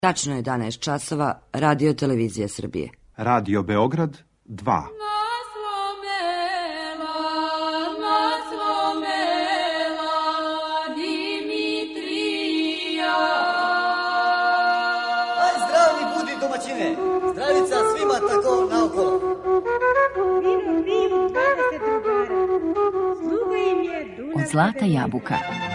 Tačno je 11 časova, Radio Televizija Srbije. Radio Beograd 2. Zdravni budi domaćine, zdravica svima tako naokolo. Vino piju 20 drugara, sluga im je Dunav. Od zlata jabuka.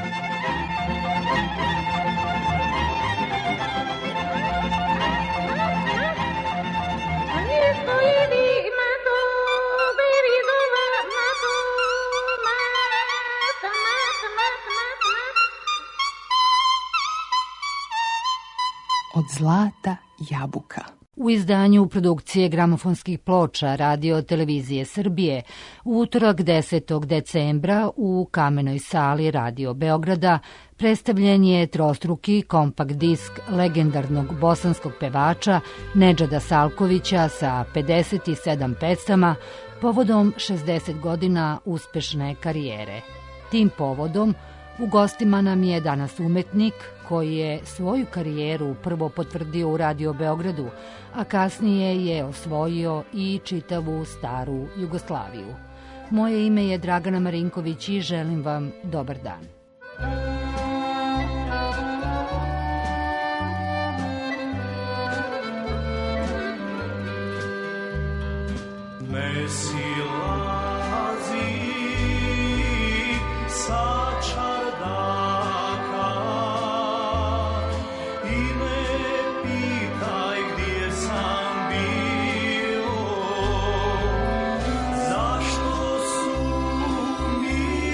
Od zlata jabuka. U izdanju produkcije gramofonskih ploča Radio Televizije Srbije u utorak 10. decembra u Kamenoj sali Radio Beograda predstavljen je trostruki kompakt disk legendarnog bosanskog pevača Nedžada Salkovića sa 57 pesama povodom 60 godina uspešne karijere. Tim povodom u gostima nam je danas umetnik koji je svoju karijeru prvo potvrdio u Radio Beogradu, a kasnije je osvojio i čitavu staru Jugoslaviju. Moje ime je Dragana Marinković i želim vam dobar dan. Ne silazi sa čardaka i ne pitaj gdje sam bio, zašto su mi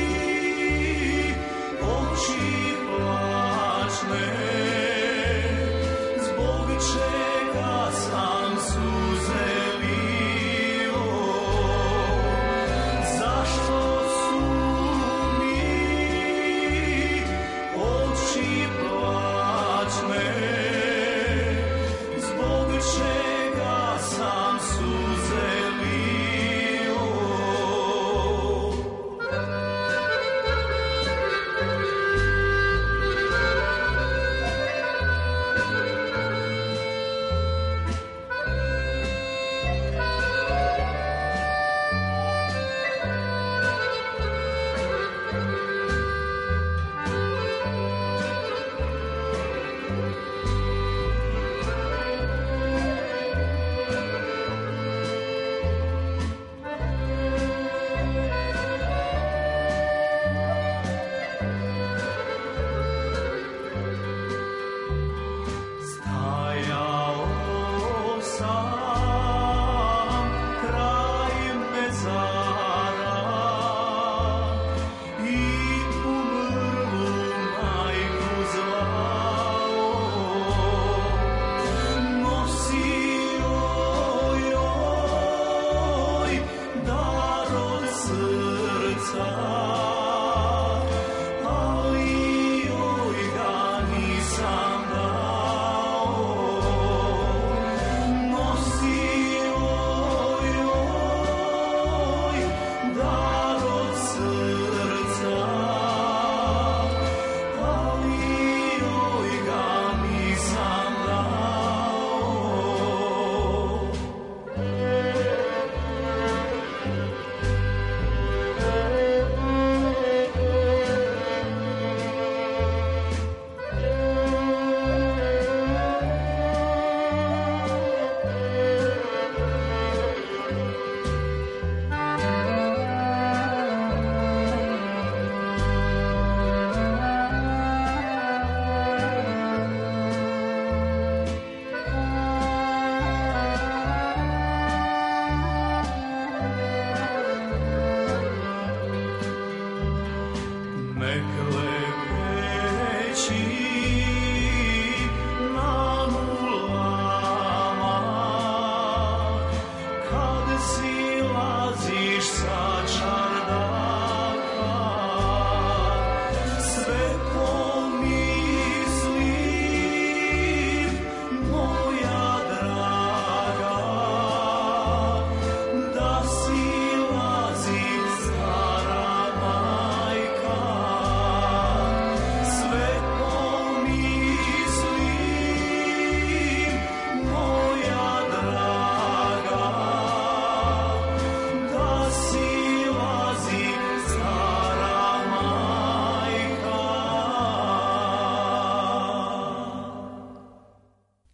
oči plačne, zbog čega sam suze lio.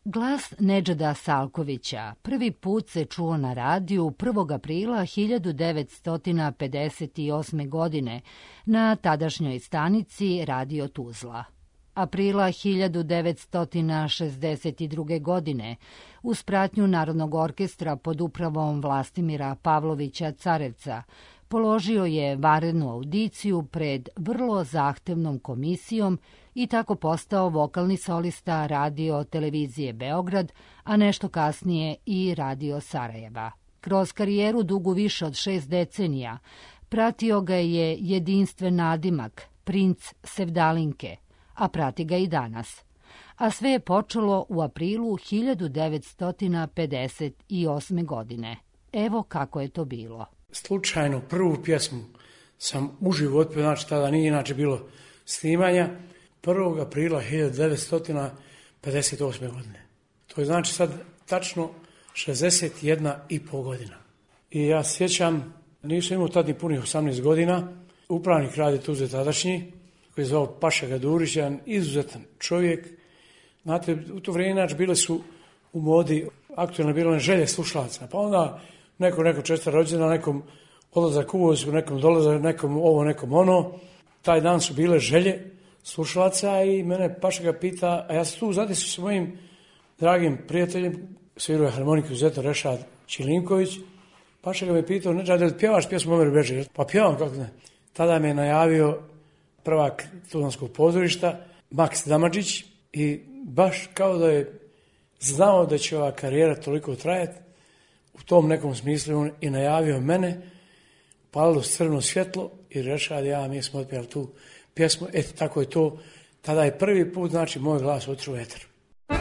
Glas Nedžada Salkovića prvi put se čuo na radiju 1. aprila 1958. godine na tadašnjoj stanici Radio Tuzla. Aprila 1962. godine uz pratnju Narodnog orkestra pod upravom Vlastimira Pavlovića Carevca položio je vanrednu audiciju pred vrlo zahtevnom komisijom i tako postao vokalni solista Radio Televizije Beograd, a nešto kasnije i Radio Sarajeva. Kroz karijeru dugu više od 6 decenija pratio ga je jedinstven nadimak, princ Sevdalinke, a prati ga i danas. A sve je počelo u aprilu 1958. godine. Evo kako je to bilo. Slučajno prvu pjesmu sam uživo otpio, znači tada nije inače bilo snimanja, 1. aprila 1958. godine. To je znači sad tačno 61,5 godina. I ja sjećam, nisam imao tad ni punih 18 godina, upravnik Radio Tuzle tadašnji, koji je zvao Paša Gadurić, jedan izuzetan čovjek. Znate, u to vrijeme inače bile su u modi aktualne bile želje slušalaca, pa onda neko česta rođena, nekom odlazak u vojsku, nekom dolazak, nekom ovo, nekom ono. Taj dan su bile želje slušalaca i mene Paša ga pita, a ja sam tu zadesio sa mojim dragim prijateljem, sviruje harmoniku Zeto Rešad Čilinković. Paša ga me pitao, Nedžad, li pjevaš pjesmu Omer Beže? Pa pjevam, kako ne. Tada me je najavio prvak Tuzlanskog pozorišta, Maks Damadžić, i baš kao da je znao da će ova karijera toliko trajati, u tom nekom smislu on i najavio mene, palilo crveno svjetlo i Rešad, mi smo otpjeli tu pjesmu. Eto, tako je to. Tada je prvi put, znači, moj glas otišao u eter.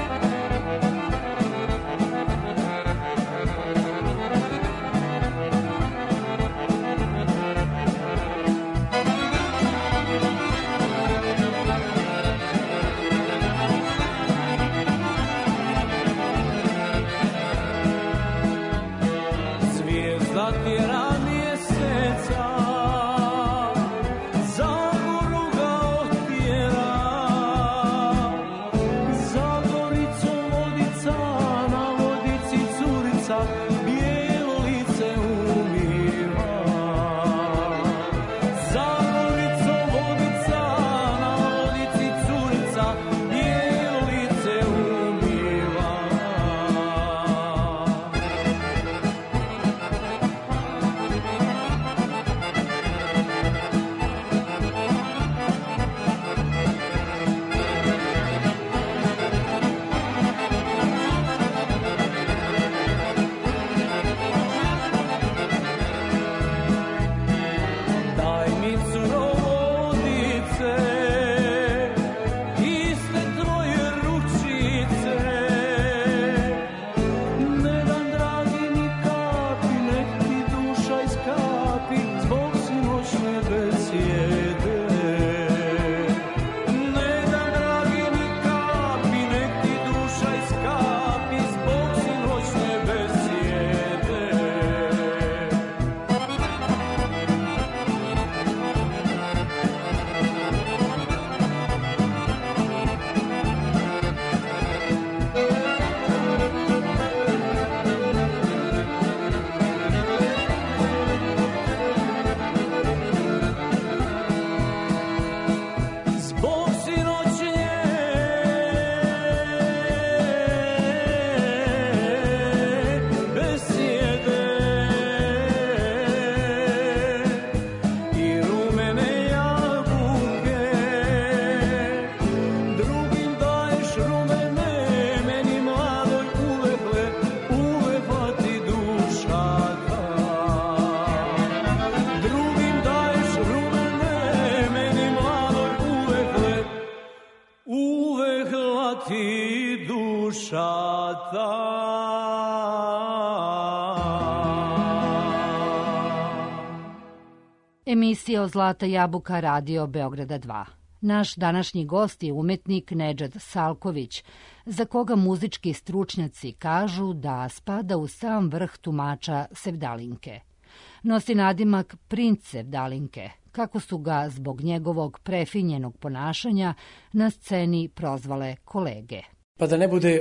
Emisija Zlata jabuka Radio Beograda 2. Naš današnji gost je umetnik Nedžad Salković, za koga muzički stručnjaci kažu da spada u sam vrh tumača Sevdalinke. Nosi nadimak princ Sevdalinke, kako su ga zbog njegovog prefinjenog ponašanja na sceni prozvale kolege. Pa da ne bude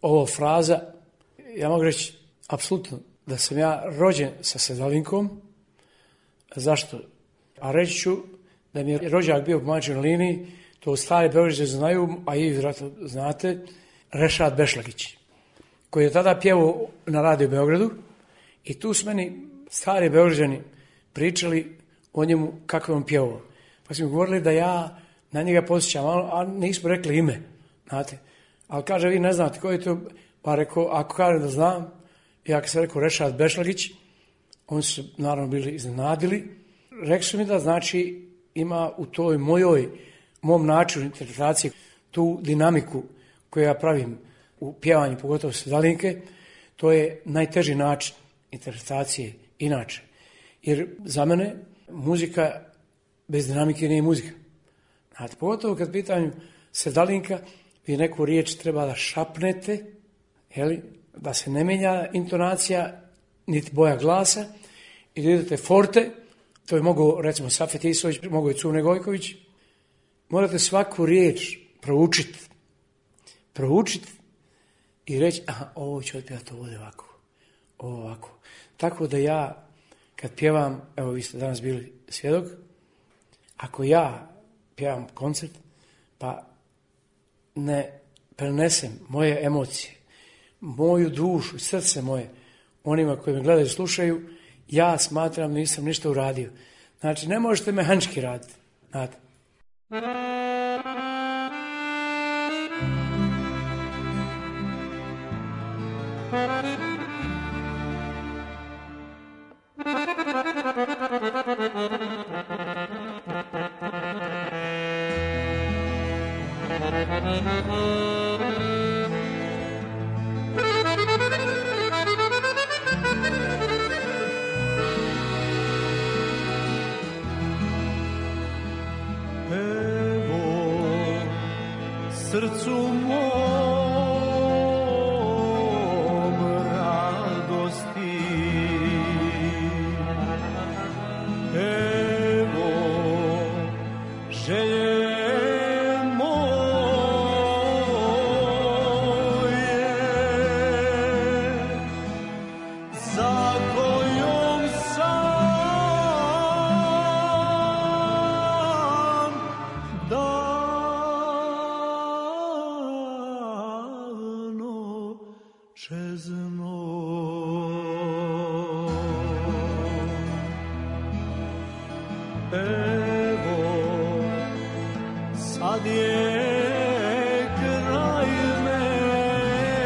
ovo fraza, ja mogu reći apsolutno da sam ja rođen sa Sedalinkom. Zašto? A reći ću da mi je rođak bio po majčinoj liniji, to stari Beograđani znaju, a i vjerojatno znate, Rešad Bešlagić, koji je tada pjevao na Radio Beogradu i tu su meni stari Beograđani pričali o njemu kako je on pjevao. Pa su mi govorili da ja na njega posjećam, a nismo rekli ime, znate. Ali kaže, vi ne znate ko je to, pa rekao, ako kažem da znam, ja kad sam rekao Rešad Bešlagić, oni su naravno bili iznenadili. Rekli su mi da znači ima u toj mom načinu interpretacije tu dinamiku koju ja pravim u pjevanju, pogotovo Sedalinke, to je najteži način interpretacije inače. Jer za mene muzika bez dinamike nije muzika. Znate, pogotovo kad pitanju Sedalinka, vi neku riječ treba da šapnete, da se ne menja intonacija, niti boja glasa, i da idete forte, to je mogao, recimo, Safet Isović, mogao je Cune Gojković. Morate svaku riječ proučiti i reći, aha, ovo ću otpjevati ovdje ovako. Tako da ja, kad pjevam, evo vi ste danas bili svjedok, ako ja pjevam koncert, pa ne prenesem moje emocije, moju dušu, srce moje, onima koji me gledaju i slušaju, ja smatram nisam ništa uradio. Znači, ne možete mehanički raditi. Znate. Srcu mom radosti, evo želje moje, za kojom sam čezno. Evo, sad je kraj mene,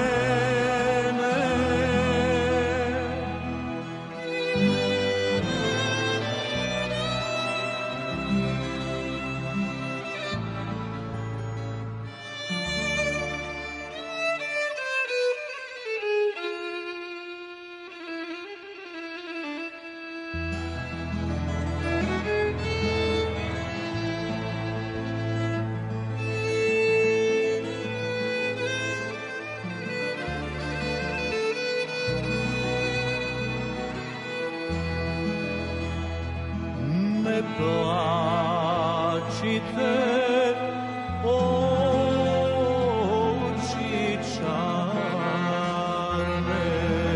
ne plačite, oči čarne,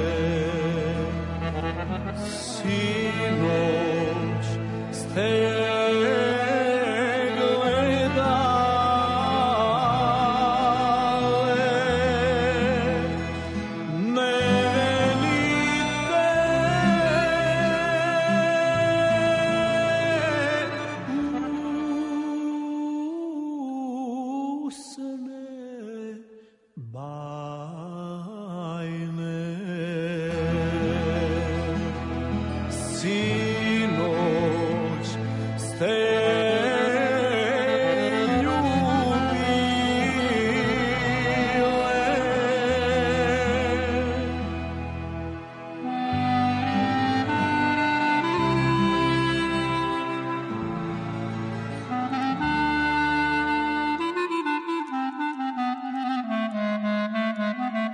sinoć ste sinoć ste ljubile.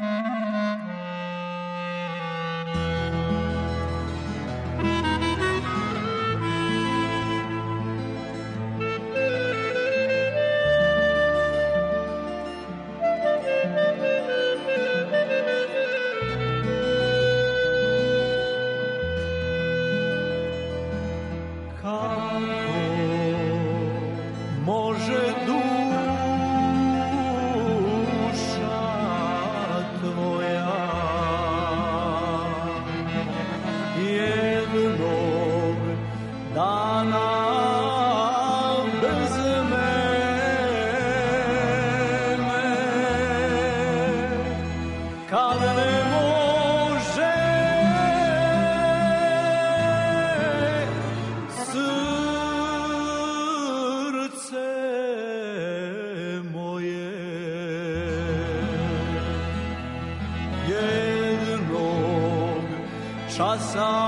jednog časa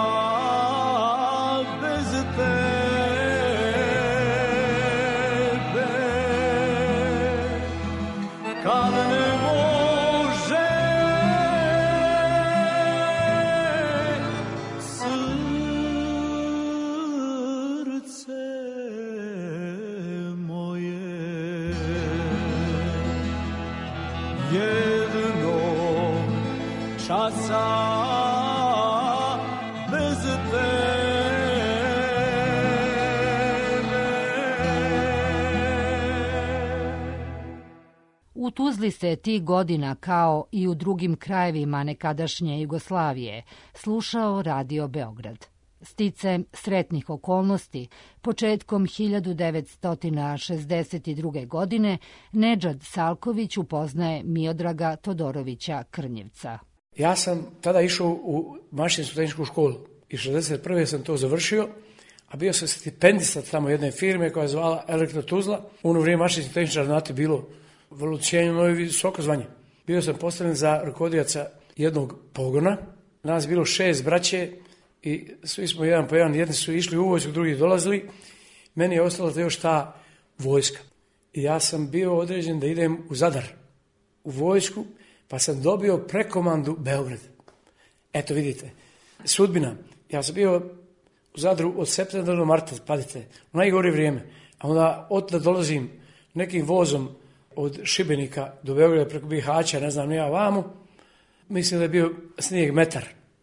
bez tebe, kad ne može srce moje, jednog časa bez tebe. U Tuzli se tih godina, kao i u drugim krajevima nekadašnje Jugoslavije, slušao Radio Beograd. Sticajem sretnih okolnosti, početkom 1962. godine, Nedžad Salković upoznaje Miodraga Todorovića Krnjevca. Ja sam tada išao u mašinsku tehničku školu i 61. sam to završio, a bio sam stipendista tamo jedne firme koja je zvala Elektro Tuzla. U ono vrijeme mašinski tehničar, znate, bilo vrlo cijenjeno i visoko zvanje. Bio sam postavljen za rukovodioca jednog pogona. Nas je bilo 6 braće i svi smo jedan po jedan. Jedni su išli u vojsku, drugi dolazili. Meni je ostala još ta vojska. I ja sam bio određen da idem u Zadar, u vojsku, pa sam dobio prekomandu Beograd. Eto vidite, sudbina. Ja sam bio u Zadru od septembra do marta, padite, u najgore vrijeme. A onda odda dolazim nekim vozom od Šibenika do Beograda preko Bihaća, ne znam, ja vamo. Mislim da je bio snijeg metar.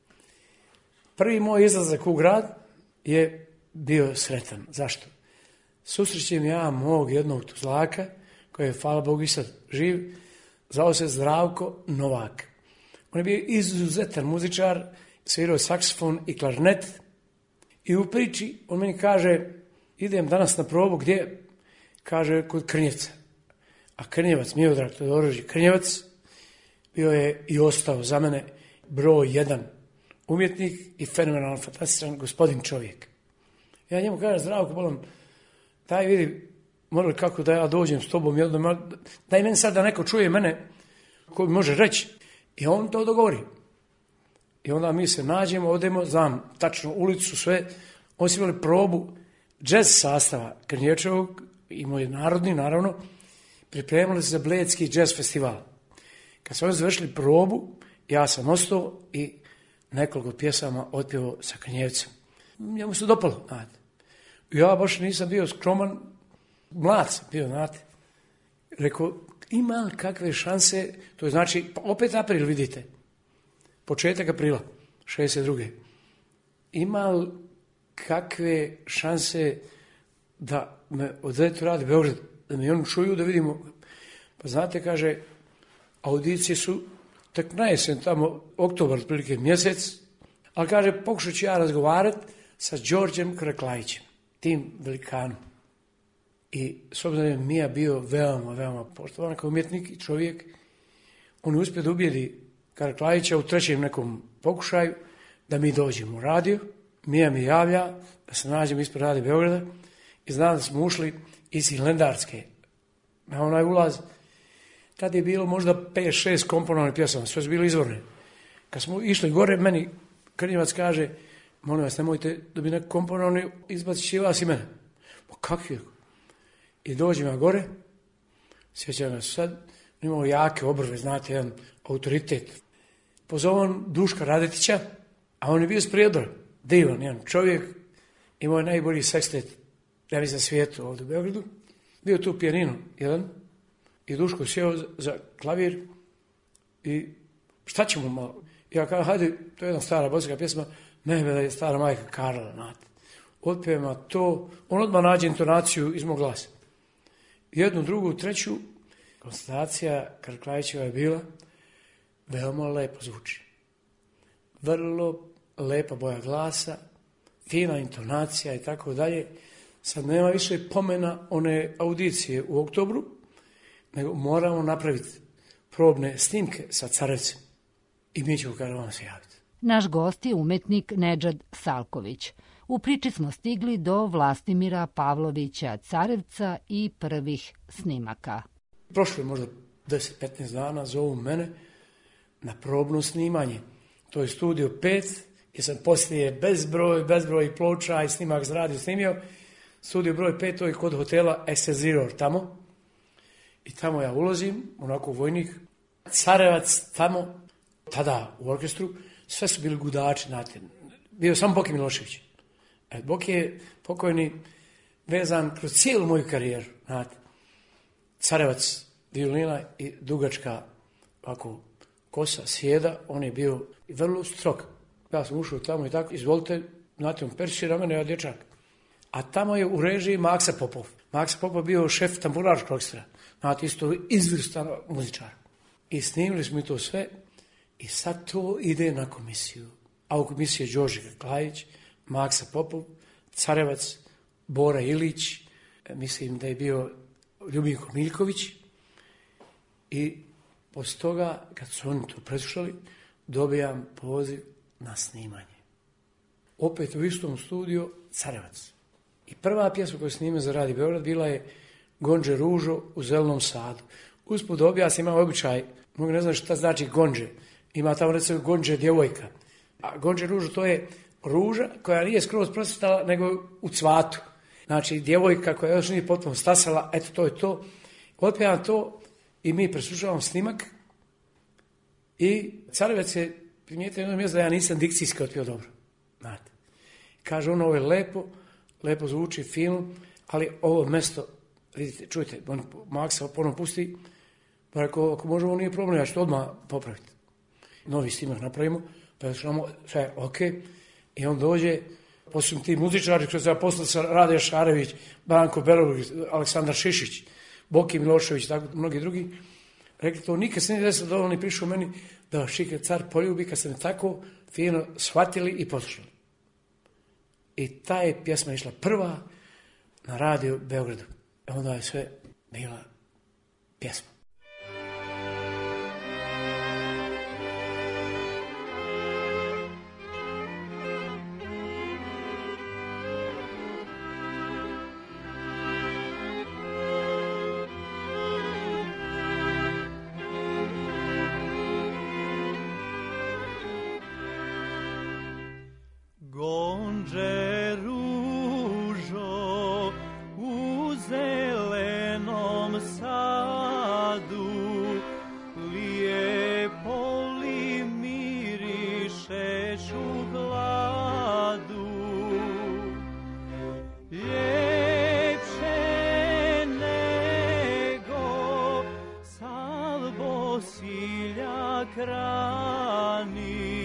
Prvi moj izlazak u grad je bio sretan. Zašto? Susrećem ja mog jednog Tuzlaka, koji je, hvala Bogu, i sad živ, zvao se Zdravko Novak. On je bio izuzetan muzičar, svirao saksofon i klarnet. I u priči on meni kaže, idem danas na probu, gdje? Kaže, kod Krnjevca. A Krnjevac, Miodrag Todorović Krnjevac, bio je i ostao za mene broj 1 umjetnik i fenomenalan, fantastičan gospodin čovjek. Ja njemu kažem, Zdravko, bolam, daj vidi, morali kako da ja dođem s tobom, daj meni sad da neko čuje mene, ko mi može reći. I on to dogovori. I onda mi se nađemo, odemo, znam tačno ulicu, sve. Oni su imali probu džez sastava Krnječevog i moj narodni, naravno, pripremali se za Bledski džez festival. Kad su oni završili probu, ja sam ostao i nekoliko pjesama otpjevao sa Krnjevcem. Njemu se dopalo, znate. Ja baš nisam bio skroman, mlad sam bio, znate. Rekao, ima li kakve šanse, to je znači, opet april, vidite, početak aprila, 62. Ima li kakve šanse da me odvedu radi Beograd, da me oni čuju, da vidimo. Pa znate, kaže, audicije su tek na jesen, tamo oktobar, otprilike mjesec, ali kaže, pokušat ću ja razgovarati sa Đorđem Karaklajićem, tim velikanom. I s obzirom je Mija bio veoma, veoma poštovan kao umjetnik i čovjek, on je uspio da ubijedi Karaklajića u trećem nekom pokušaju da mi dođemo u radio. Mija mi javlja da se nađemo ispred Radio Beograda i zna da smo ušli iz Hilendarske na onaj ulaz. Tada je bilo možda 5-6 komponovnih pjesama, sve su bile izvorne. Kad smo išli gore, meni Krnjevac kaže, molim vas, nemojte da bi neko komponovni izbacit će vas i mene. Pa kakvi? I dođem ja gore, sjećam ga sad, imao jake obrve, znate, jedan autoritet. Pozovam Duška Radetića, a on je bio s Prijedora, divan, jedan čovjek, imao je najbolji sekstet, ja mislim, na svijetu ovdje u Beogradu. Bio tu pijanino jedan i Duško sjeo za klavir i šta ćemo malo? Ja kažem, hajde, to je jedna stara bosanska pjesma, mene da je stara majka Karla, znate. Otpjevama to, on odmah nađe intonaciju iz mog glasa. Jednu, drugu, treću, konstatacija Karaklajićeva je bila, veoma lepo zvuči. Vrlo lepa boja glasa, fina intonacija i tako dalje. Sad nema više pomena one audicije u oktobru, nego moramo napraviti probne snimke sa Carevcem. I mi ćemo kada vam se javiti. Naš gost je umetnik Nedžad Salković. U priči smo stigli do Vlastimira Pavlovića Carevca i prvih snimaka. Prošlo je možda 10-15 dana, zovu mene na probno snimanje. To je Studio 5, gdje sam poslije bezbroj ploča i snimak za radio snimio. Studio broj 5, to je kod hotela Excelsior tamo. I tamo ja ulazim, onako vojnik, Carevac tamo, tada u orkestru, sve su bili gudači, znate. Bio sam Boki Milošević. Boki je pokojni vezan kroz cijelu moju karijeru, znate. Carevac, violina i dugačka ovako kosa, sjeda, on je bio vrlo strog. Ja sam ušao tamo i tako, izvolite, znate, on persira mene, ja dječak. A tamo je u režiji Maksa Popov. Maksa Popov bio šef tamburaškog orkestra. Znate, isto izvrstan muzičar. I snimili smo mi to sve i sad to ide na komisiju. A u komisiji je Đorđe Klajić, Maksa Popov, Carevac, Bora Ilić, mislim da je bio Ljubinko Miljković. I poslije toga, kad su oni to preslušali, dobijam poziv na snimanje. Opet u istom studiju Carevac. I prva pjesma koju snime za Radio Beograd bila je Gonđe ružo u zelenom sadu. Usput da objasnim, imam običaj, mnogo ne znam šta znači gonđe. Ima tamo recimo gonđe djevojka. A gonđe ružo to je ruža koja nije skroz prosvetala nego u cvatu. Znači djevojka koja još nije potpuno stasala, eto to je to. Otpevam to i mi preslušavamo snimak i Carevac je primijetio jedno mjesto da ja nisam dikcijski otpio dobro. Znate. Kaže ono, ovo je lepo zvuči film, ali ovo mjesto, vidite, čujte, Maksa ponovno pusti, pa rekao, ako možemo, nije problem, ja ću to odmah popraviti. Novi snimak napravimo, pa je sve ok, i on dođe, poslije ti muzičari, koji se poslali sa Rade Šarević, Branko Belović, Aleksandar Šišić, Boki Milošević, tako mnogi drugi, rekli to, nikad se nije desilo da on je prišao meni da Šike car poljubi, kad se me tako fino shvatili i poslušali. I ta je pjesma išla prva na Radio Beogradu. Onda je sve bila pjesma. Gonđe ružo u zelenom sadu, lijepo li mirišeš u hladu, ljepše nego salvo siljak rani.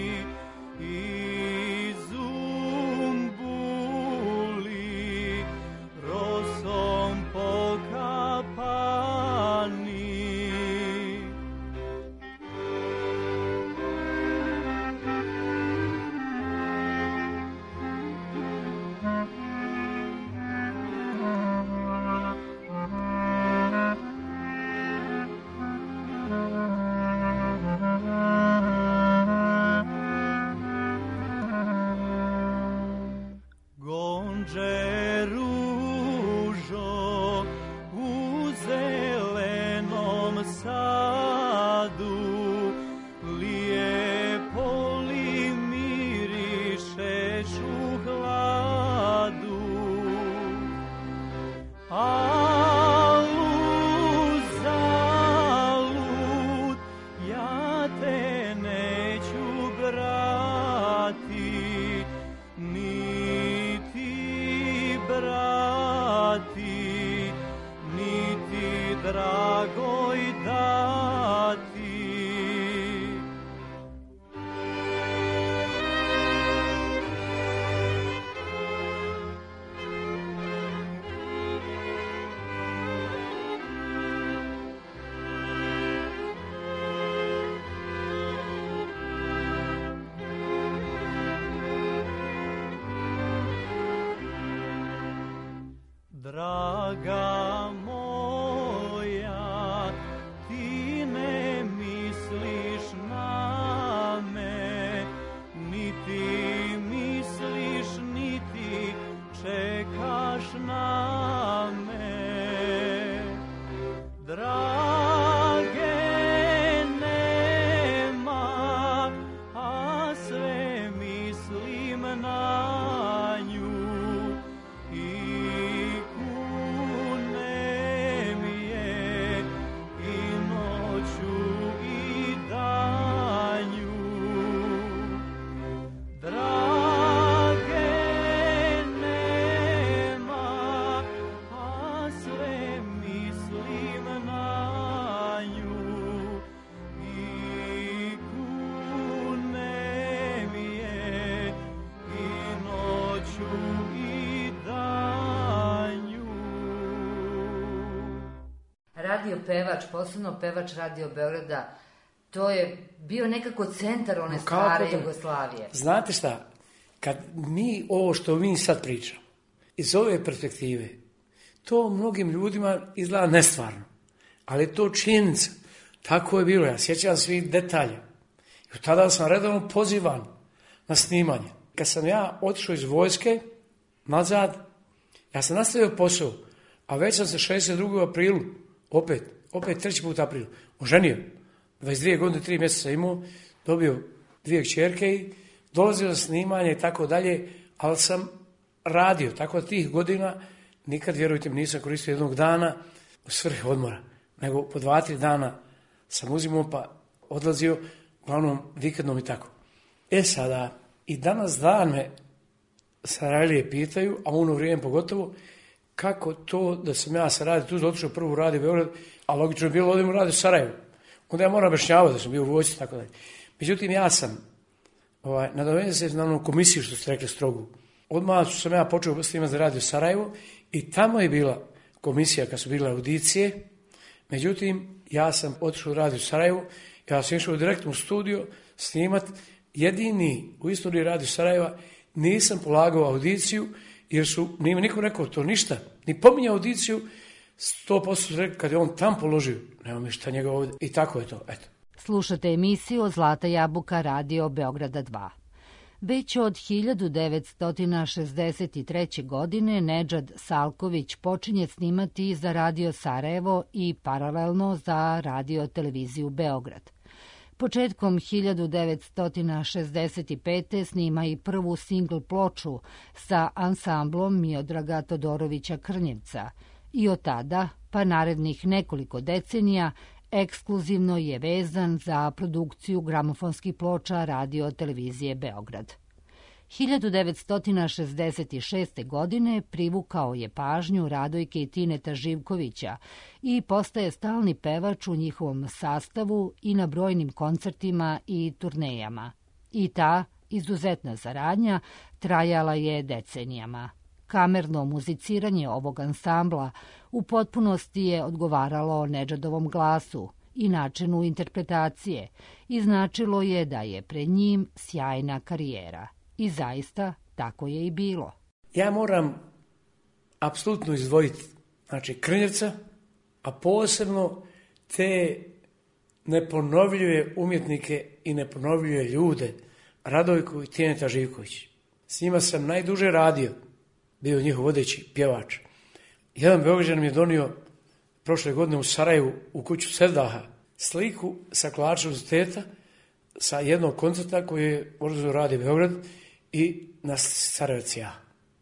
radio pevač, posebno pevač Radio Beograda, to je bio nekako centar one stare Jugoslavije. Znate šta, kad mi ovo što mi sad pričamo, iz ove perspektive, to mnogim ljudima izgleda nestvarno, ali je to činjenica. Tako je bilo, ja sjećam svih detalja. I od tada sam redovno pozivan na snimanje. Kad sam ja otišao iz vojske nazad, ja sam nastavio posao, a već sam se 62. aprilu, opet 3. put aprilu, oženio. 22 godine, 3 mjeseca imao, dobio 2 kćerke i dolazio na snimanje i tako dalje, ali sam radio. Tako da tih godina nikad, vjerujte mi, nisam koristio jednog dana u svrhe odmora, nego po 2-3 dana sam uzimao pa odlazio, uglavnom vikendom i tako. Sada, i danas dan me Sarajlije pitaju, a u ono vrijeme pogotovo, kako to da sam ja sa radio tu otišao prvu Radio Beograd, a logično je bilo odem u Radio Sarajevo. Onda ja moram objašnjavati da sam bio u vojsci i tako dalje. Međutim, ja sam nadovezao se na onu komisiju što ste rekli strogu. Odmah sam ja počeo snimati za Radio Sarajevo i tamo je bila komisija kad su bile audicije. Međutim, ja sam otišao u Radio Sarajevo, ja sam išao direktno u studio snimati. Jedini u istoriji Radio Sarajeva nisam polagao audiciju, jer nije mi niko rekao to ništa, ni pominjao audiciju, 100% su rekli kad je on tam položio, nema mi šta njega ovdje. I tako je to, eto. Slušate emisiju Zlata jabuka Radio Beograda 2. Već od 1963. godine Nedžad Salković počinje snimati za Radio Sarajevo i paralelno za Radio televiziju Beograd. Početkom 1965. snima i prvu singl ploču sa ansamblom Miodraga Todorovića Krnjevca i od tada, pa narednih nekoliko decenija, ekskluzivno je vezan za produkciju gramofonskih ploča Radio televizije Beograd. 1966. godine privukao je pažnju Radojke i Tineta Živkovića i postaje stalni pevač u njihovom sastavu i na brojnim koncertima i turnejama. I ta izuzetna saradnja trajala je decenijama. Kamerno muziciranje ovog ansambla u potpunosti je odgovaralo Nedžadovom glasu i načinu interpretacije i značilo je da je pred njim sjajna karijera. I zaista tako je i bilo. Ja moram apsolutno izdvojiti Krnjevca, a posebno te neponovljive umjetnike i neponovljive ljude, Radojku i Tineta Živković. S njima sam najduže radio, bio njihov vodeći pjevač. Jedan Beograđanin mi je donio prošle godine u Sarajevu u kuću Sevdaha sliku sa kolača uziteta sa jednog koncerta koji je organizovao Radio Beograd i na Sarajevac ja.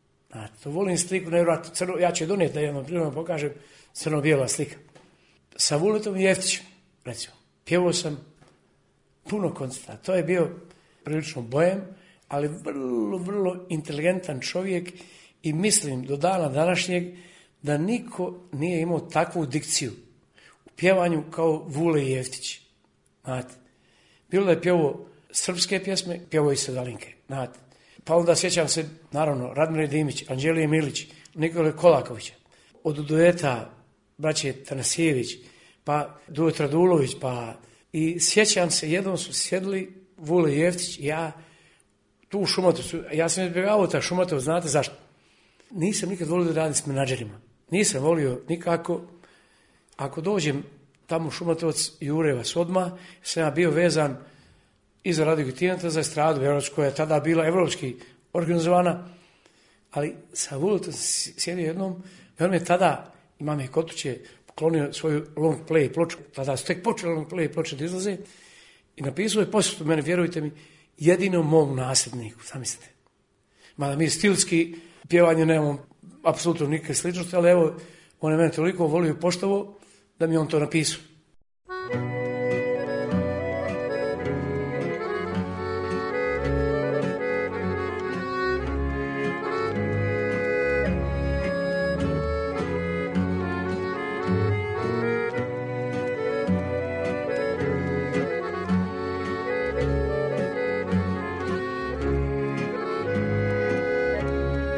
To volim sliku, nevjerojatno crno, ja ću je donijeti da jednom prilikom pokažem, crno-bijela slika. Sa Vuletom i Jeftićem, recimo, pjevao sam puno koncerta. To je bio prilično bojem, ali vrlo, vrlo inteligentan čovjek i mislim do dana današnjeg da niko nije imao takvu dikciju u pjevanju kao Vule i Jeftić. Znate, bilo da je pjevao srpske pjesme, pjevao i Sedalinke. Znate, pa onda sjećam se, naravno, Radmile Dimić, Anđelije Milić, Nikole Kolakovića, od dueta braće Tanasijević, pa duet Radulović, pa i sjećam se, jednom su sjedili Vule i Jeftić i ja tu u Šumatovcu, ja sam izbjegavao ta Šumatov, znate zašto? Nisam nikad volio da radim s menadžerima. Nisam volio nikako. Ako dođem tamo u Šumatovac i Urevac odmah, sam ja bio vezan i za Radio Tineta, za estradu Beogradsku, koja je tada bila evropski organizovana, ali sa Vuletom sjedio jednom i on me tada, imam je kod kuće, poklonio svoju long play ploču, tada su tek počeli long play ploče da izlaze i napisao je posjetu mene, vjerujte mi, jedinom mom nasljedniku, zamislite. Mada mi stilski pjevanje nemamo apsolutno nikakve sličnosti, ali evo, on je mene toliko volio i poštovao da mi on to napisao.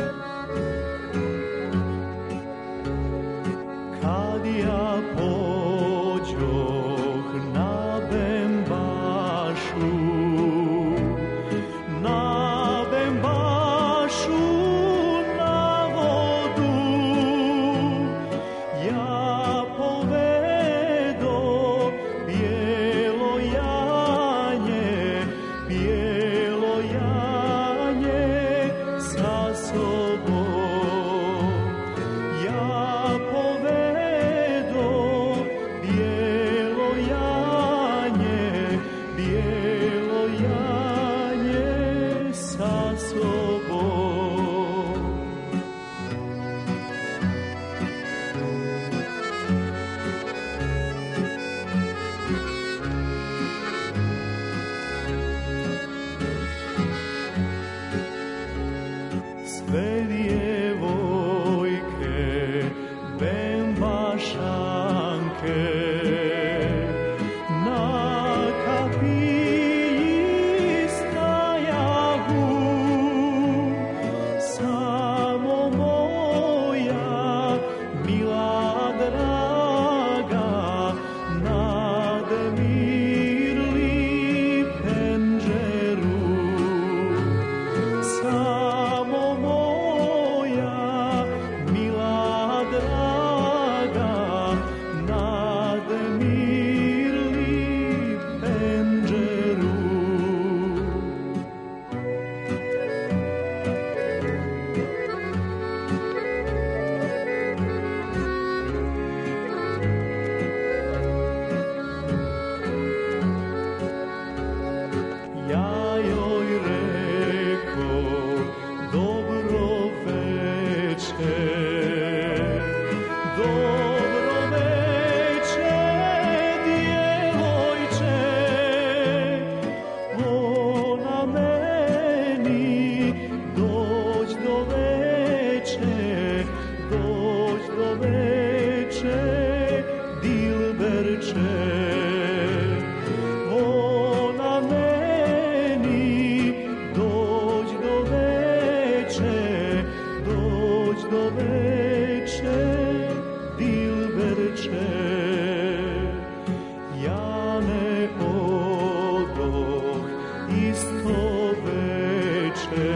Kad ja tu. Na Bembašu na vodu ja povedo bijelo janje sa sobom. Ja povedo bijelo janje sa sobom. Sve djevojke Bembašanke na kapiji stajahu, samo moja mila draga nademirli penđeru. Samo moja mila draga nademirli penđeru. Ja joj reko dobro veče, djevojče. Ona meni doć do veče, dilberče. Ona meni doć do veče, dilberče. Ja ne odoh isto veče,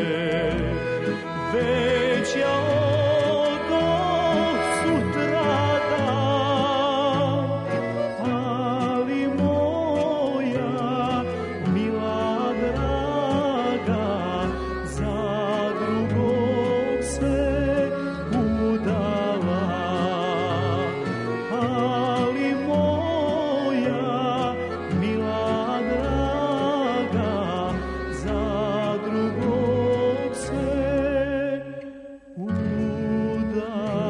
već ja odoh sutradan, ali moja mila draga za drugog se udala. Ali moja mila draga za drugog se udala.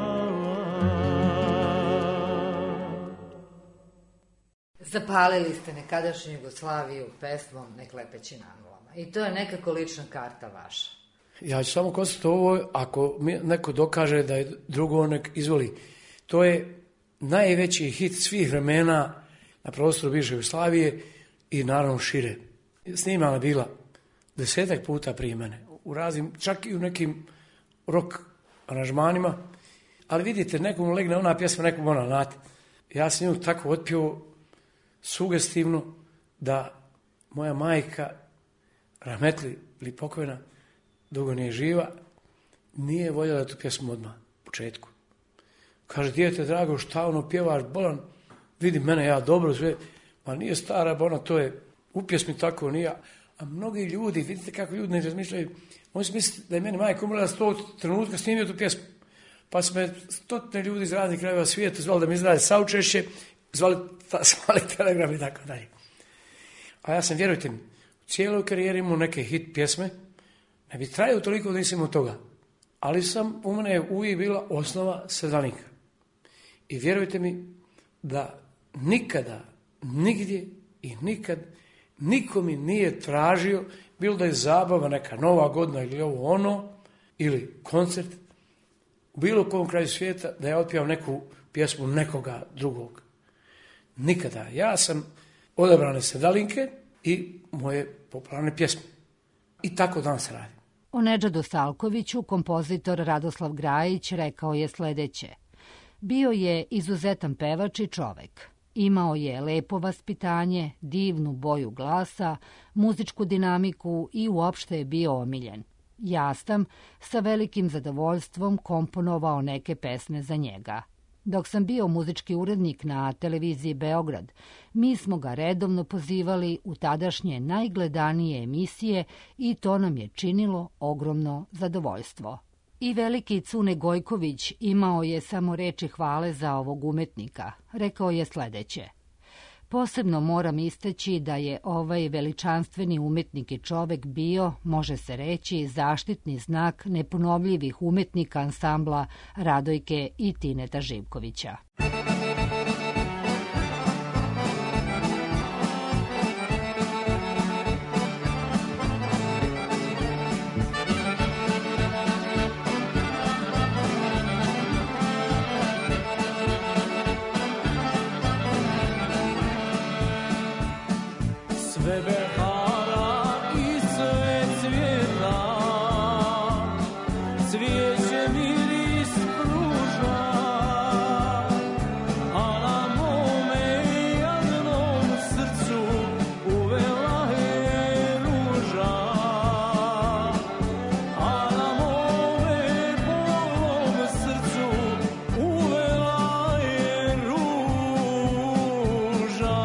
Zapalili ste nekadašnju Jugoslaviju pesmom Nek lepeći na nulama. I to je nekako lična karta vaša. Ja ću samo konstatovati ovo, ako mi neko dokaže da je drugo, nek izvoli. To je najveći hit svih vremena na prostoru bivše Jugoslavije i naravno šire. Snimana bila 10 puta prije mene, u raznim, čak i u nekim rock aranžmanima, ali vidite, nekom legne ona pjesma, nekom ona, znate. Ja sam nju tako otpio sugestivno da moja majka, rahmetli ili pokojna, dugo nije živa, nije voljela tu pjesmu odmah, u početku. Kaže, dijete drago, šta ono pjevaš, bolan, vidi mene, ja dobro sve, ma nije stara, ona to je, u pjesmi tako nije, a mnogi ljudi, vidite kako ljudi ne razmišljaju, oni su mislili da je meni majka umrla s tog trenutka snimio tu pjesmu. Pa su me stotine ljudi iz raznih krajeva svijeta zvali da mi izrade saučešće, zvali telegram i tako dalje. A ja sam, vjerujte mi, u cijeloj karijeri imao neke hit pjesme, ne bi trajao toliko da nisam imao toga. Ali u mene je uvijek bila osnova sedlanika. I vjerujte mi da nikada, nigdje i nikad niko mi nije tražio, bilo da je zabava, neka Nova godina ili ovo ono, ili koncert, u bilo kom kraju svijeta, da ja otpivam neku pjesmu nekoga drugog. Nikada. Ja sam odabrane sedalinke i moje popularne pjesme. I tako danas radim. O Nedžadu Stalkoviću kompozitor Radoslav Grajić rekao je sledeće. Bio je izuzetan pevač i čovek. Imao je lepo vaspitanje, divnu boju glasa, muzičku dinamiku i uopšte je bio omiljen. Ja sam sa velikim zadovoljstvom komponovao neke pesme za njega. Dok sam bio muzički urednik na televiziji Beograd, mi smo ga redovno pozivali u tadašnje najgledanije emisije i to nam je činilo ogromno zadovoljstvo. I veliki Cune Gojković imao je samo reči hvale za ovog umetnika. Rekao je sledeće: posebno moram istaći da je ovaj veličanstveni umetnik i čovek bio, može se reći, zaštitni znak neponovljivih umetnika ansambla Radojke i Tineta Živkovića. Sve behara i sve cvjeta, cvijeće miris pruža, a na mome jadnom srcu uvela je ruža, a na mome bolom srcu uvela je ruža.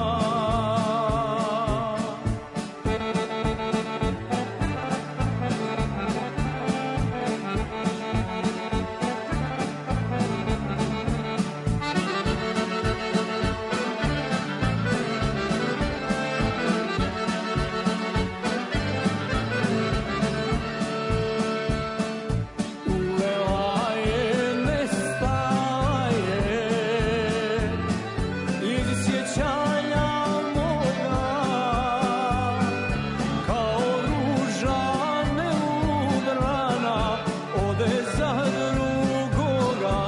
Uvela je, nestala je iz sjećanja moga, kao ruža neubrana ode za drugoga,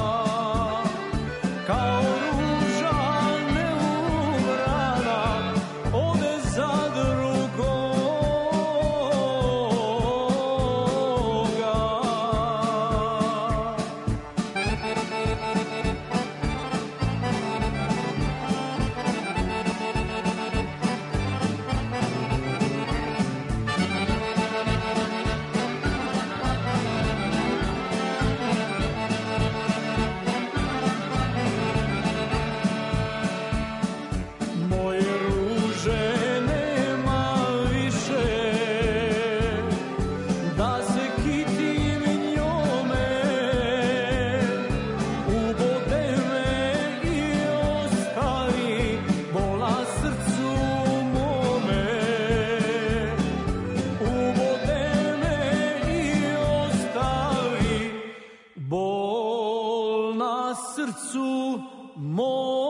kao ruža neubrana ode za drugoga. Moje ruže nema više, da se kitim njome, ubode me i ostavi bola srcu mome, ubode me i ostavi bol na srcu mome.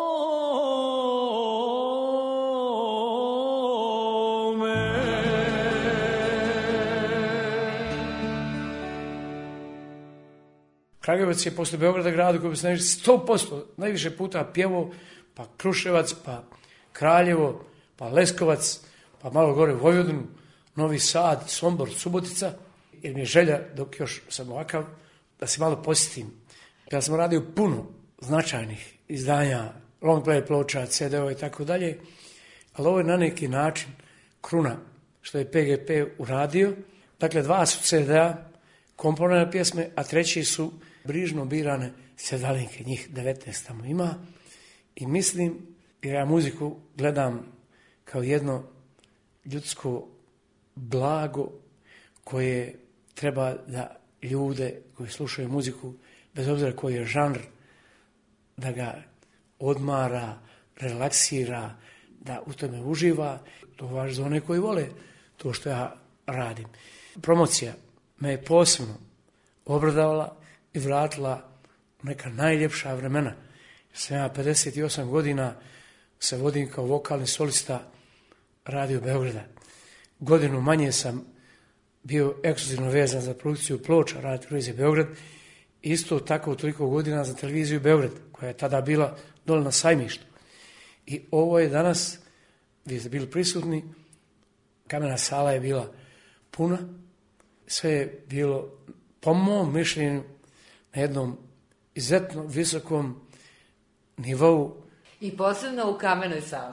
Kragujevac je posle Beograda gradu koji bi se 100% najviše puta pjevao, pa Kruševac, pa Kraljevo, pa Leskovac, pa malo gore Vojvodinu, Novi Sad, Sombor, Subotica, jer mi je želja, dok još sam ovakav, da se malo posjetim. Ja sam radio puno značajnih izdanja, long play ploča, CD-ova i tako dalje, ali ovo je na neki način kruna što je PGP uradio. Dakle, 2 su CD-a, komponovane pjesme, a 3 su brižno birane sjedalinke, njih 19 tamo ima. I mislim, jer ja muziku gledam kao jedno ljudsko blago koje treba da ljude koji slušaju muziku, bez obzira koji je žanr, da ga odmara, relaksira, da u tome uživa. To važi za one koji vole to što ja radim. Promocija me je posebno obradovala i vratila u neka najljepša vremena. Sam ja 58 godina se vodim kao vokalni solista Radio Beograda. Godinu manje sam bio ekskluzivno vezan za produkciju ploča Radio Televizije Beograd. Isto tako toliko godina za Televiziju Beograd, koja je tada bila dole na Sajmištu. I ovo je danas, vi ste bili prisutni, kamena sala je bila puna, sve je bilo, po mom mišljenju, na jednom izuzetno visokom nivou I posebno u Kamenoj sali.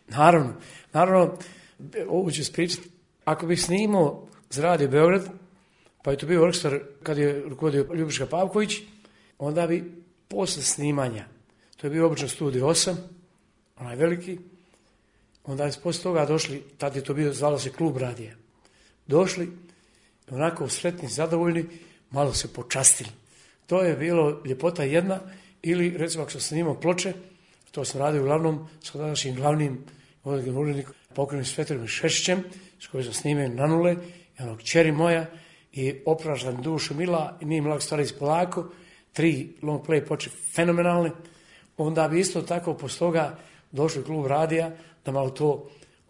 Naravno, ovo ću ispričati. Ako bih snimao za Radio Beograd, pa je to bio orkestar kad je rukovodio Ljubiša Pavković, onda bi posle snimanja, to je bio obično Studio 8, onaj veliki, onda je posle toga došli, tad je to bio, zvalo se Klub radija, došli, onako sretni, zadovoljni, malo se počastili. To je bilo ljepota jedna, ili recimo ako sam snimao ploče, to sam radio uglavnom sa današnjim glavnim urednikom, pokojnim Svetomirom Šešićem, s kojim sam snimio Nanule, i ono kćeri moja, i Opraštam dušu mila, i Nije mlak staric polako, 3 long play ploče fenomenalne. Onda bi isto tako posle toga došli Klub radija, da malo to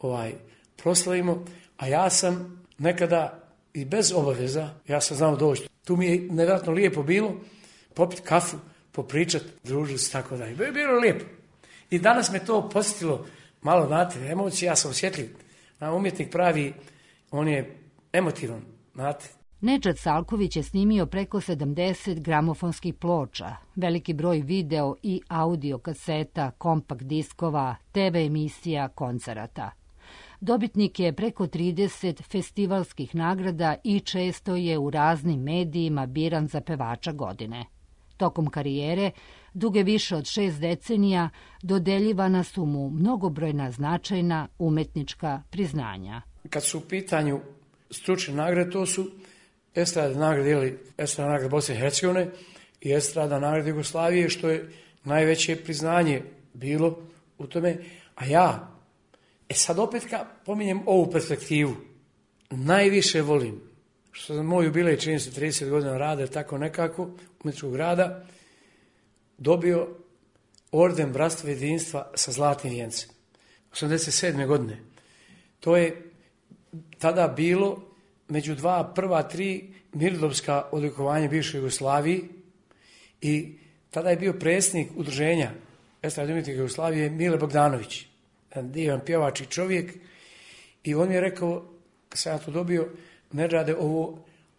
proslavimo, a ja sam nekada i bez obaveza, ja sam znao doći. Tu mi je nevjerojatno lijepo bilo popiti kafu, popričati, družiti se, tako dalje. Bilo lijepo. I danas me to posjetilo malo, znate, emocije, ja sam osjetljiv. Umjetnik pravi, on je emotivan, znate. Nedžad Salković je snimio preko 70 gramofonskih ploča, veliki broj video i audio kaseta, kompakt diskova, TV emisija, koncerata. Dobitnik je preko 30 festivalskih nagrada i često je u raznim medijima biran za pevača godine. Tokom karijere, duge više od 6 decenija, dodeljivana su mu mnogobrojna značajna umetnička priznanja. Kad su u pitanju stručne nagrade, to su estradna nagrada ili estradna nagrada Bosne i Hercegovine i estradna nagrada Jugoslavije, što je najveće priznanje bilo u tome. A ja, sad opet pominjem ovu perspektivu, najviše volim, što sam moj jubilej, čini se 30 godina rada, tako nekako, umjetničkog rada, dobio orden Bratstva jedinstva sa zlatnim vijencem. 87. godine. To je tada bilo među prva tri mirnodopska odlikovanja bivše Jugoslaviji i tada je bio predsjednik udruženja estradnih umjetnika Jugoslavije Mile Bogdanović, jedan divan pjevač i čovjek, i on mi je rekao, kad sam ja to dobio, Nedžade, ovo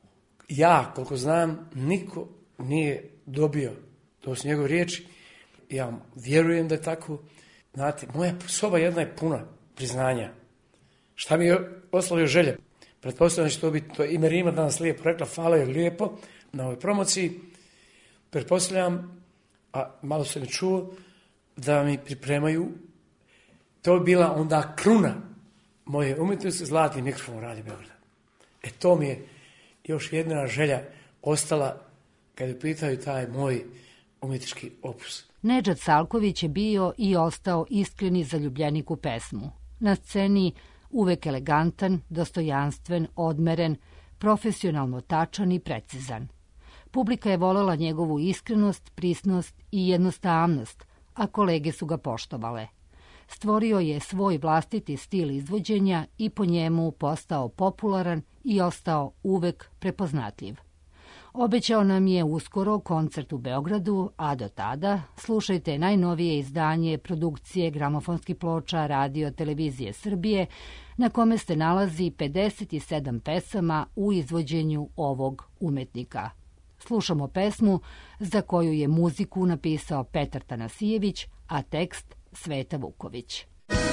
ja, koliko znam, niko nije dobio. To su njegove riječi. Ja vjerujem da je tako. Znate, moja soba jedna je puna priznanja. Šta mi je ostavio želje? Pretpostavljam da će to biti, to ime Rima danas lijepo rekla, hvala je lijepo na ovoj promociji. Pretpostavljam, a malo se ne čuo, da mi pripremaju, to je bila onda kruna moje umjetnosti, zlatni mikrofon Radio Beograda. To mi je još jedna želja ostala kada pitaju taj moj umjetnički opus. Nedžad Salković je bio i ostao iskreni zaljubljenik u pesmu. Na sceni uvek elegantan, dostojanstven, odmeren, profesionalno tačan i precizan. Publika je volela njegovu iskrenost, prisnost i jednostavnost, a kolege su ga poštovale. Stvorio je svoj vlastiti stil izvođenja i po njemu postao popularan i ostao uvek prepoznatljiv. Obećao nam je uskoro koncert u Beogradu, a do tada slušajte najnovije izdanje produkcije gramofonskih ploča Radio Televizije Srbije, na kome se nalazi 57 pesama u izvođenju ovog umetnika. Slušamo pesmu za koju je muziku napisao Petar Tanasijević, a tekst Sveta Vuković.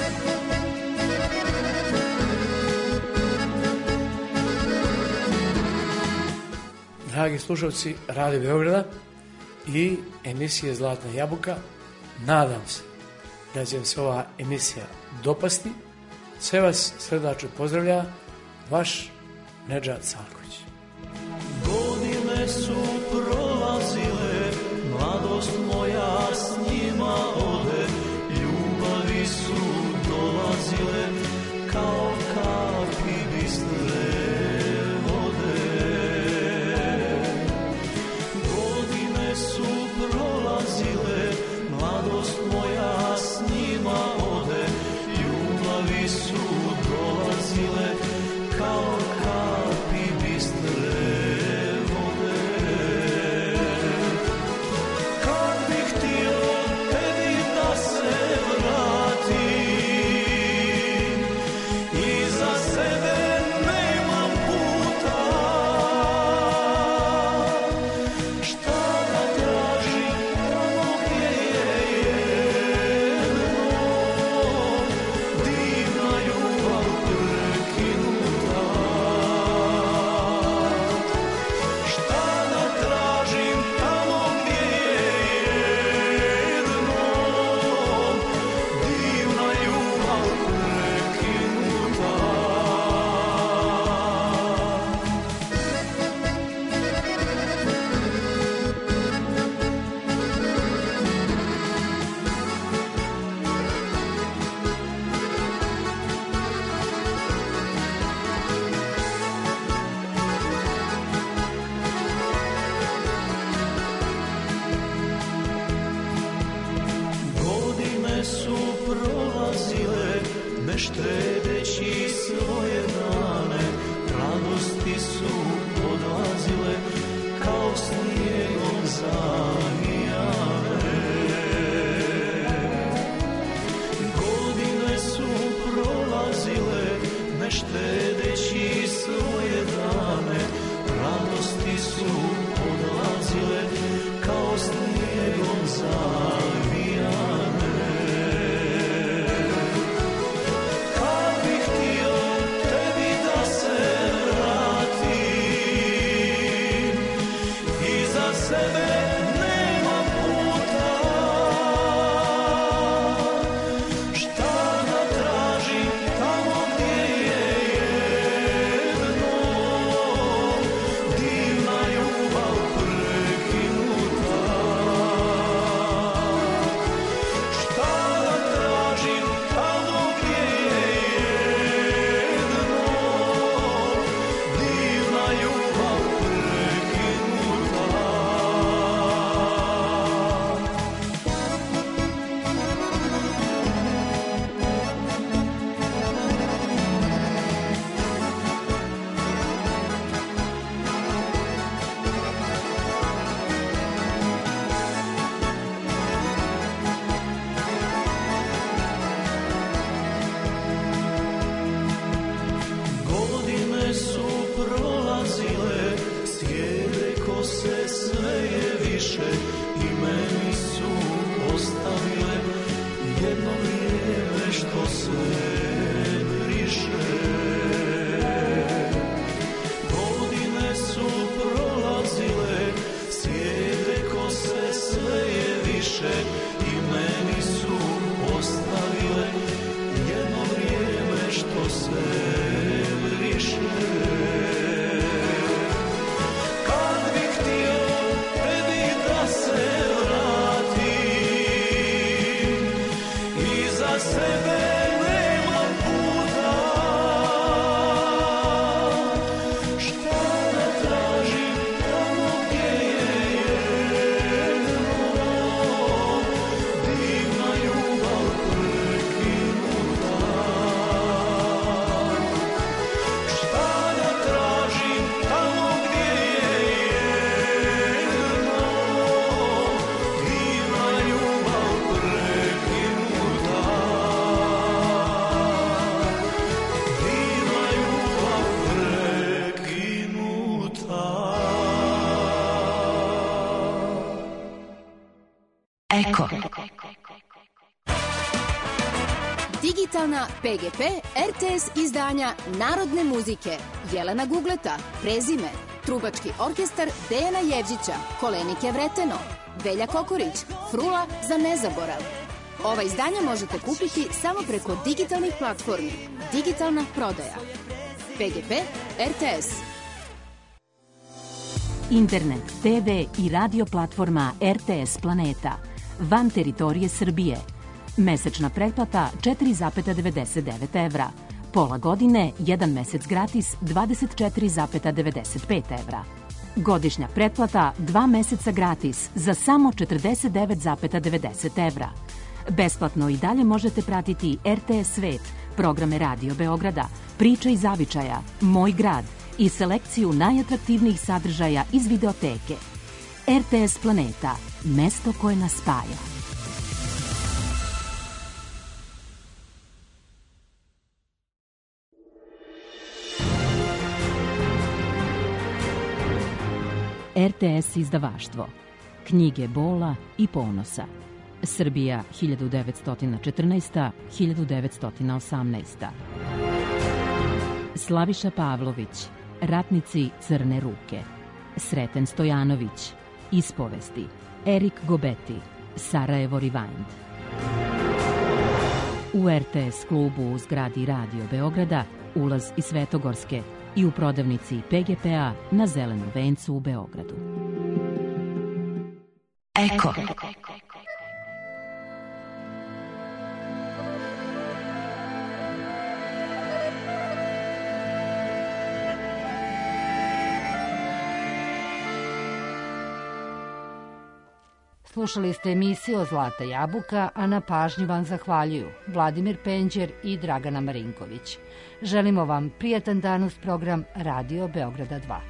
Dragi slušalci Radio Beograda i emisije Zlatna jabuka, nadam se da će vam se ova emisija dopasti. Sve vas srdačno pozdravlja vaš Nedžad Salković. Godine su prolazile, mladost moja s njima ode, ljubavi su dolazile kao kapi bistre vode. Godine su prolazile, mladost moja s njima ode, ljubavi su dolazile kao kapi bistre vode. Kad bih htio tebi da se vratim, iza sebe nemam puta, šta da tražim tamo gdje je štedeći svoje dane, radosti su odlazile kao snijegom zavijane. Godine su prolazile, ne štedeći svoje dane, radosti su odlazile kao snijegom zavijane. Kad bih htio tebi da se vratim, iza sebe nema puta. Šta da tražim tamo gdje je jedno, divna ljubav prekinuta. Šta da tražim tamo gdje je jedno, divna ljubav prekinuta. Godine su prolazile, sjede kose sve je više i meni su ostavile jedno vrijeme što se briše. Godine su prolazile, sjede kose sve je više i meni su ostavile jedno vrijeme što se briše. Kad bih htio tebi da se vratim, iza sebe nema puta. Šta da tražim tamo gdje je jedno, divna ljubav prekinuta. Šta da tražim tamo gdje je jedno, divna ljubav prekinuta. Divna ljubav prekinuta. Eko. Digitalna PGP RTS izdanja Narodne muzike Jelena Gugleta, Prezime, Trubački orkestar Dejana Jevđića, Kolenike Vreteno, Velja Kokorić, Frula za nezaborav. Ova izdanja možete kupiti samo preko digitalnih platformi. Digitalna prodaja. PGP RTS. Internet, TV i radio platforma RTS Planeta. Van teritorije Srbije. Mesečna pretplata 4,99 evra. Pola godine, 1 mesec gratis 24,95 evra. Godišnja pretplata 2 meseca gratis za samo 49,90 evra. Besplatno i dalje možete pratiti RTS Svet, programe Radio Beograda, Priče iz zavičaja, Moj grad i selekciju najatraktivnijih sadržaja iz videoteke. RTS Planeta, mesto koje nas spaja. RTS izdavaštvo. Knjige bola i ponosa. Srbija 1914-1918. Slaviša Pavlović. Ratnici Crne ruke. Sreten Stojanović. Ispovesti. Erik Gobeti. Sarajevo Rewind. U RTS klubu u zgradi Radio Beograda ulaz iz Svetogorske i u prodavnici PGP-a na Zelenom vencu u Beogradu. Eko. Slušali ste emisiju Zlata jabuka, a na pažnji vam zahvaljuju Vladimir Penđer i Dragana Marinković. Želimo vam prijatan dan uz program Radio Beograda 2.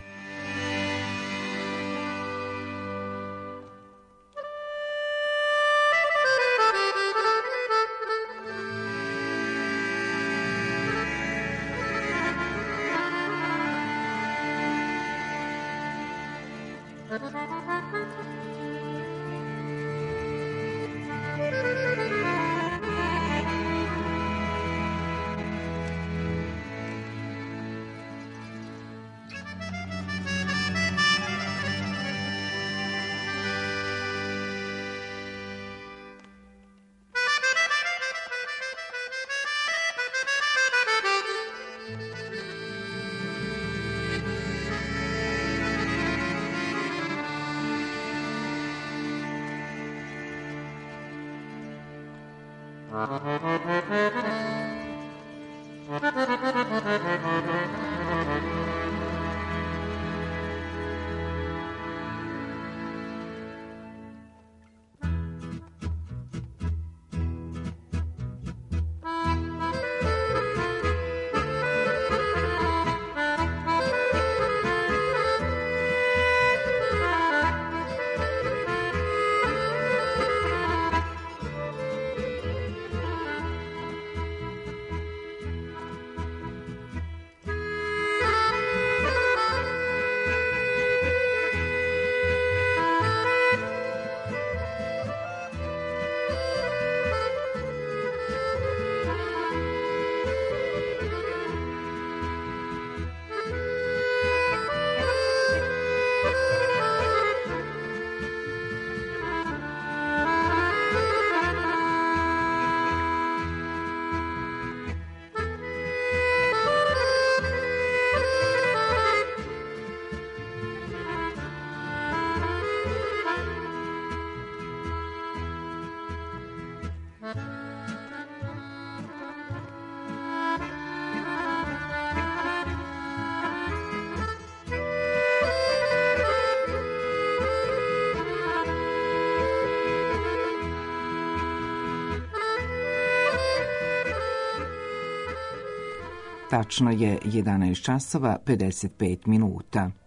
Tačno je 11 časova 55 minuta.